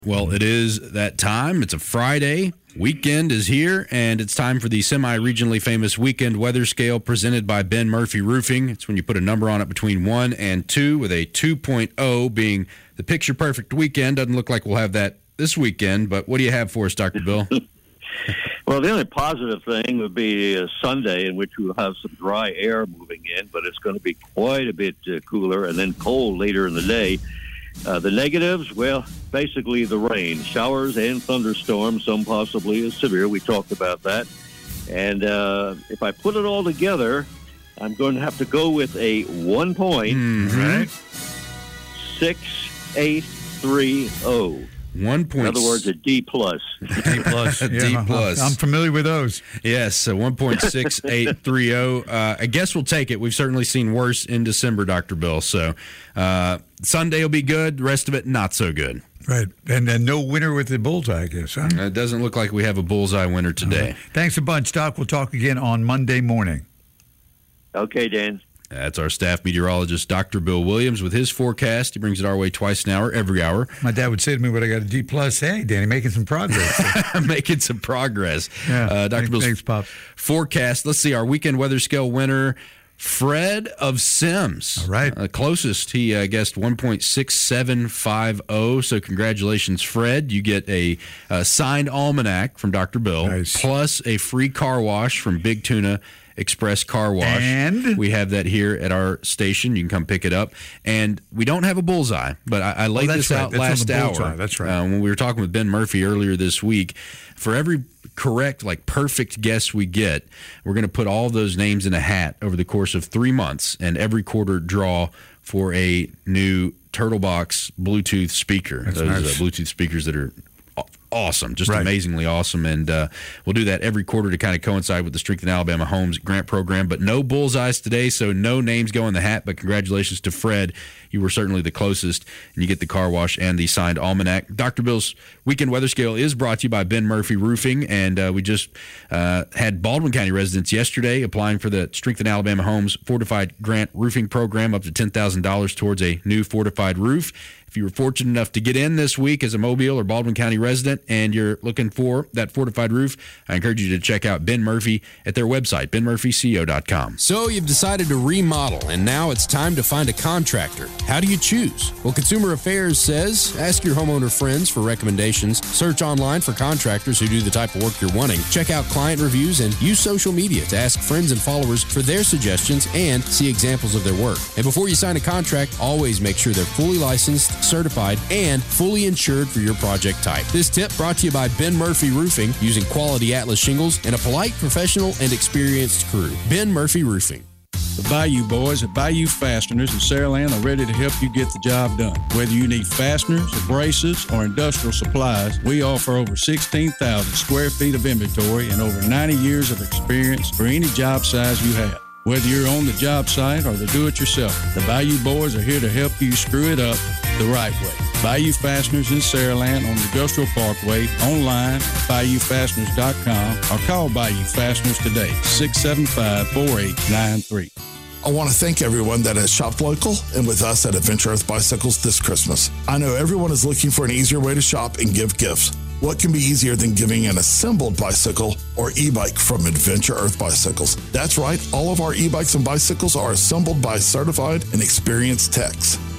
Well, it is that time. It's a Friday. Weekend is here, and it's time for the semi-regionally famous weekend weather scale presented by Ben Murphy Roofing. It's when you put a number on it between 1 and 2, with a 2.0 being the picture-perfect weekend. Doesn't look like we'll have that this weekend, but what do you have for us, Dr. Bill? Well, the only positive thing would be Sunday, in which we'll have some dry air moving in, but it's going to be quite a bit cooler and then cold later in the day. The negatives, well, basically the rain, showers and thunderstorms, some possibly as severe. We talked about that. And if I put it all together, I'm going to have to go with a 1 point. Right. 6.830. 1 point. In other words, a D plus. D plus. D plus. I'm familiar with those. Yes, so 1.6830. I guess we'll take it. We've certainly seen worse in December, Dr. Bill. So Sunday will be good. The rest of it, not so good. Right. And then no winner with the bullseye, I guess, huh? It doesn't look like we have a bullseye winner today. Thanks a bunch, Doc. We'll talk again on Monday morning. Okay, Dan. That's our staff meteorologist, Dr. Bill Williams, with his forecast. He brings it our way twice an hour, every hour. My dad would say to me when I got a D plus, hey, Danny, making some progress. Making some progress. Yeah, Dr. Bill's thanks, Pop. forecast. Let's see, our weekend weather scale winner, Fred of Sims. All right. Closest, he guessed 1.6750. So congratulations, Fred. You get a signed almanac from Dr. Bill, nice, plus a free car wash from Big Tuna Express Car Wash. And we have that here at our station. You can come pick it up. And we don't have a bullseye, but I laid this out last hour. That's right. When we were talking with Ben Murphy earlier this week. For every correct, perfect guess we get, we're going to put all those names in a hat over the course of 3 months, and every quarter draw for a new Turtlebox Bluetooth speaker. That's those nice. Bluetooth speakers that are awesome, just right, amazingly awesome. And we'll do that every quarter to kind of coincide with the Strength in Alabama Homes grant program. But no bullseyes today, so no names go in the hat. But congratulations to Fred. You were certainly the closest, and you get the car wash and the signed almanac. Dr. Bill's Weekend Weather Scale is brought to you by Ben Murphy Roofing, and we just had Baldwin County residents yesterday applying for the Strength in Alabama Homes Fortified Grant Roofing Program, up to $10,000 towards a new fortified roof. If you were fortunate enough to get in this week as a Mobile or Baldwin County resident and you're looking for that fortified roof, I encourage you to check out Ben Murphy at their website, benmurphyco.com. So you've decided to remodel, and now it's time to find a contractor. How do you choose? Well, Consumer Affairs says, ask your homeowner friends for recommendations, search online for contractors who do the type of work you're wanting, check out client reviews, and use social media to ask friends and followers for their suggestions and see examples of their work. And before you sign a contract, always make sure they're fully licensed, certified, and fully insured for your project type. This tip brought to you by Ben Murphy Roofing, using quality Atlas shingles and a polite, professional, and experienced crew. Ben Murphy Roofing. The Bayou Boys at Bayou Fasteners in Saraland are ready to help you get the job done. Whether you need fasteners, braces, or industrial supplies, we offer over 16,000 square feet of inventory and over 90 years of experience for any job size you have. Whether you're on the job site or the do-it-yourself, the Bayou Boys are here to help you screw it up the right way. Bayou Fasteners in Saraland on the Industrial Parkway, online at BayouFasteners.com, or call Bayou Fasteners today, 675-4893. I want to thank everyone that has shopped local and with us at Adventure Earth Bicycles this Christmas. I know everyone is looking for an easier way to shop and give gifts. What can be easier than giving an assembled bicycle or e-bike from Adventure Earth Bicycles? That's right, all of our e-bikes and bicycles are assembled by certified and experienced techs.